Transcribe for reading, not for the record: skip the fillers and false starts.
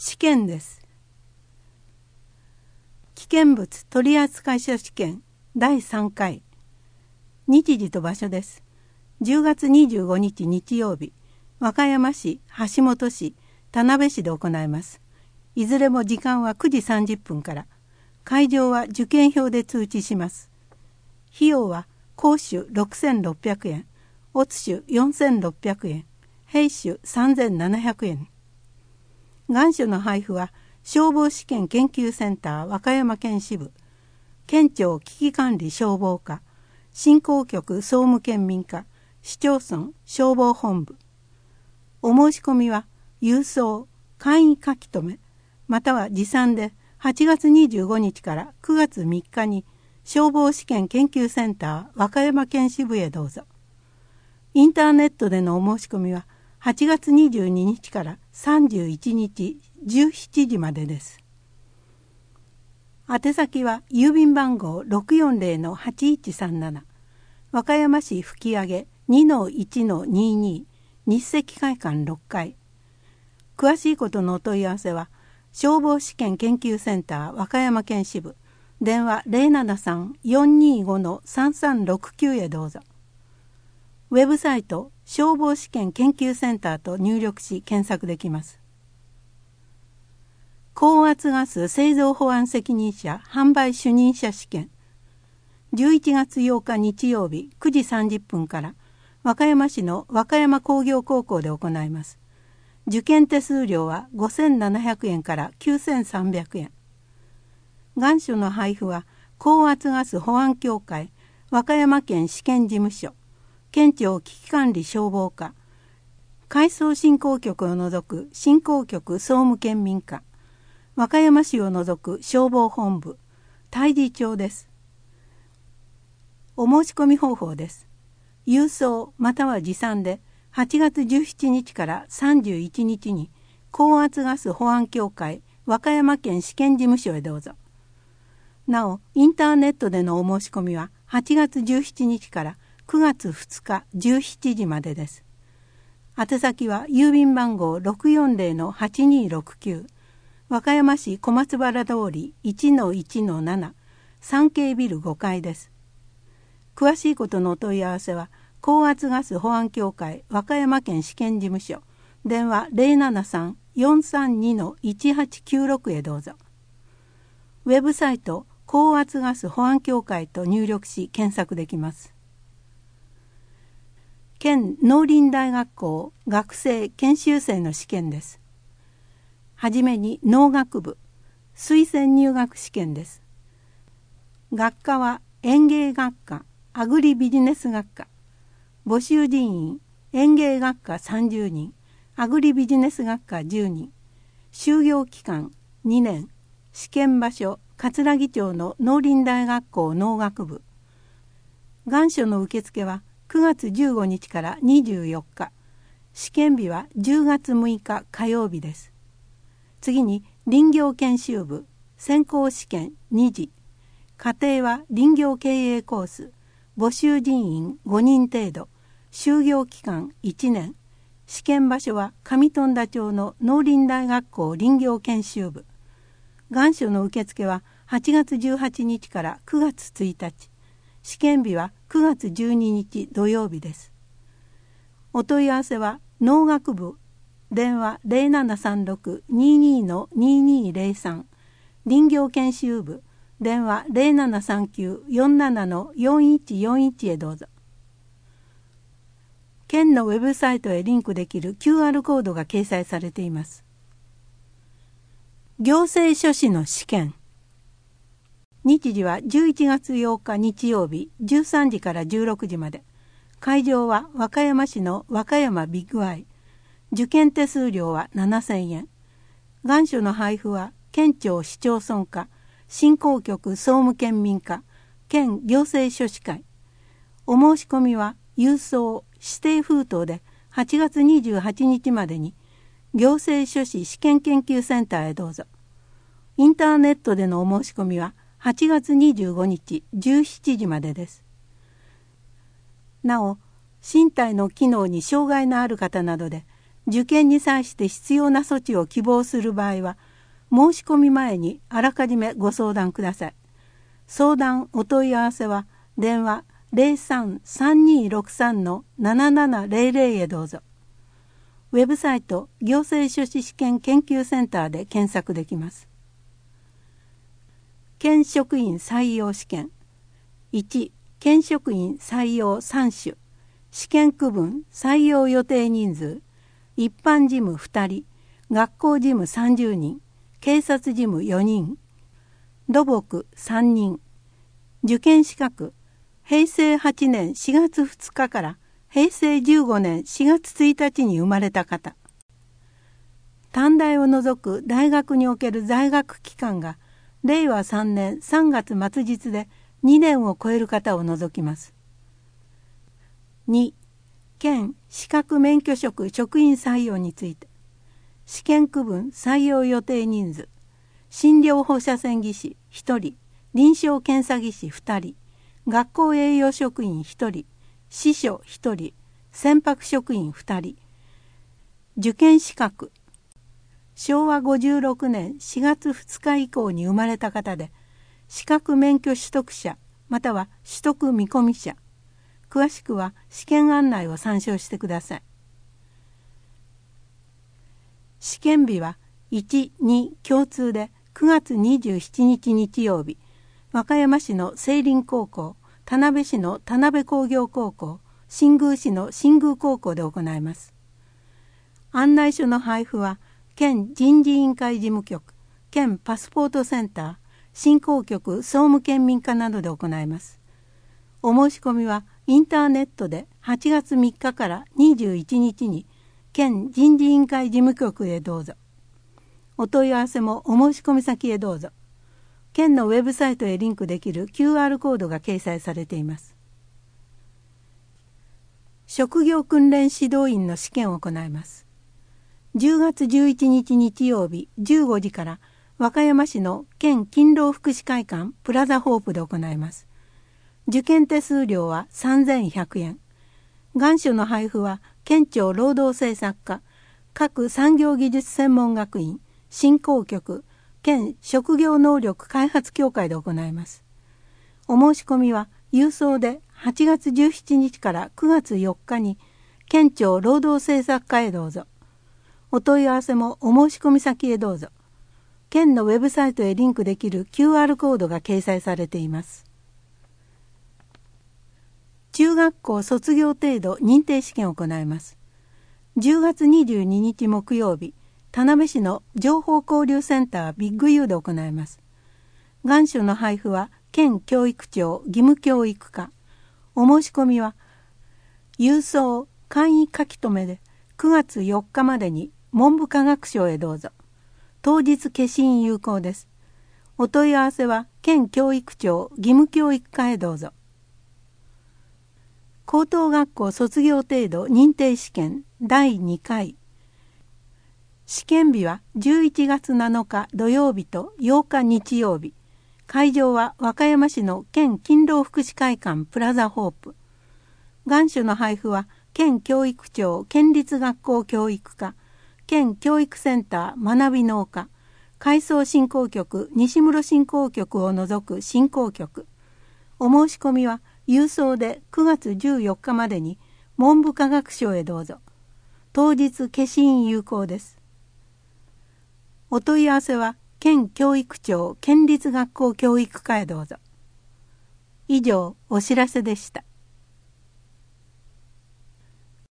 試験です。危険物取扱者試験第3回。日時と場所です。10月25日日曜日、和歌山市、橋本市、田辺市で行います。いずれも時間は9時30分から。会場は受験票で通知します。費用は講習6600円、乙種4600円、兵種3700円。願書の配布は消防試験研究センター和歌山県支部、県庁危機管理消防課、振興局総務県民課、市町村消防本部。お申し込みは郵送、簡易書き留め、または持参で8月25日から9月3日に消防試験研究センター和歌山県支部へどうぞ。インターネットでのお申し込みは8月22日から31日17時までです。宛先は郵便番号 640-8137 和歌山市吹上 2-1-22 日赤会館6階。詳しいことのお問い合わせは消防試験研究センター和歌山県支部、電話 073-425-3369 へどうぞ。ウェブサイト消防試験研究センターと入力し検索できます。高圧ガス製造保安責任者販売主任者試験11月8日日曜日9時30分から和歌山市の和歌山工業高校で行います。受験手数料は5700円から9300円。願書の配布は高圧ガス保安協会和歌山県試験事務所、県庁危機管理消防課、改装振興局を除く振興局総務県民課、和歌山市を除く消防本部、太地町です。お申し込み方法です。郵送または持参で8月17日から31日に高圧ガス保安協会和歌山県試験事務所へどうぞ。なお、インターネットでのお申し込みは8月17日から9月2日17時までです。宛先は郵便番号 640-8269 和歌山市小松原通り 1-1-7 3系ビル5階です。詳しいことのお問い合わせは高圧ガス保安協会和歌山県試験事務所、電話 073-432-1896 へどうぞ。ウェブサイト高圧ガス保安協会と入力し検索できます。県農林大学校学生研修生の試験です。はじめに農学部推薦入学試験です。学科は園芸学科、アグリビジネス学科。募集人員園芸学科30人、アグリビジネス学科10人。修業期間2年。試験場所葛城町の農林大学校農学部。願書の受付は9月15日から24日。試験日は10月6日火曜日です。次に林業研修部先行試験2次。課程は林業経営コース。募集人員5人程度。修業期間1年。試験場所は上富田町の農林大学校林業研修部。願書の受付は8月18日から9月1日。試験日は9月12日土曜日です。お問い合わせは農学部電話 0736-22-2203 林業研修部電話 0739-47-4141 へどうぞ。県のウェブサイトへリンクできる QR コードが掲載されています。行政書士の試験。日時は11月8日日曜日13時から16時まで。会場は和歌山市の和歌山ビッグアイ。受験手数料は7000円。願書の配布は県庁市町村課、振興局総務県民課、県行政書士会。お申し込みは郵送指定封筒で8月28日までに行政書士試験研究センターへどうぞ。インターネットでのお申し込みは8月25日17時までです。なお、身体の機能に障害のある方などで受験に際して必要な措置を希望する場合は、申し込み前にあらかじめご相談ください。相談お問い合わせは電話 03-3263-7700 へどうぞ。ウェブサイト行政書士試験研究センターで検索できます。県職員採用試験。1、県職員採用3種。試験区分、採用予定人数。一般事務2人、学校事務30人、警察事務4人、土木3人。受験資格、平成8年4月2日から平成15年4月1日に生まれた方。短大を除く大学における在学期間が令和3年3月末日で2年を超える方を除きます。2、県資格免許職職員採用について。試験区分採用予定人数。診療放射線技師1人、臨床検査技師2人、学校栄養職員1人、司書1人、船舶職員2人。受験資格。昭和56年4月2日以降に生まれた方で、資格免許取得者または取得見込み者。詳しくは試験案内を参照してください。試験日は1、2共通で9月27日日曜日、和歌山市の聖林高校、田辺市の田辺工業高校、新宮市の新宮高校で行います。案内書の配布は県人事委員会事務局、県パスポートセンター、振興局総務県民課などで行います。お申し込みはインターネットで8月3日から21日に県人事委員会事務局へどうぞ。お問い合わせもお申し込み先へどうぞ。県のウェブサイトへリンクできる QR コードが掲載されています。職業訓練指導員の試験を行います。10月11日日曜日15時から和歌山市の県勤労福祉会館プラザホープで行います。受験手数料は3100円。願書の配布は県庁労働政策課、各産業技術専門学院、振興局、県職業能力開発協会で行います。お申し込みは郵送で8月17日から9月4日に県庁労働政策課へどうぞ。お問い合わせもお申し込み先へどうぞ。県のウェブサイトへリンクできる QR コードが掲載されています。中学校卒業程度認定試験を行います。10月22日木曜日、田辺市の情報交流センタービッグ U で行います。願書の配布は県教育庁義務教育課。お申し込みは郵送簡易書き留めで9月4日までに文部科学省へどうぞ。当日消印有効です。お問い合わせは県教育庁義務教育課へどうぞ。高等学校卒業程度認定試験第2回。試験日は11月7日土曜日と8日日曜日。会場は和歌山市の県勤労福祉会館プラザホープ。願書の配布は県教育庁県立学校教育課、県教育センター学び農家、改装振興局西室振興局を除く振興局。お申し込みは郵送で9月14日までに文部科学省へどうぞ。当日消印有効です。お問い合わせは県教育庁県立学校教育課へどうぞ。以上お知らせでした。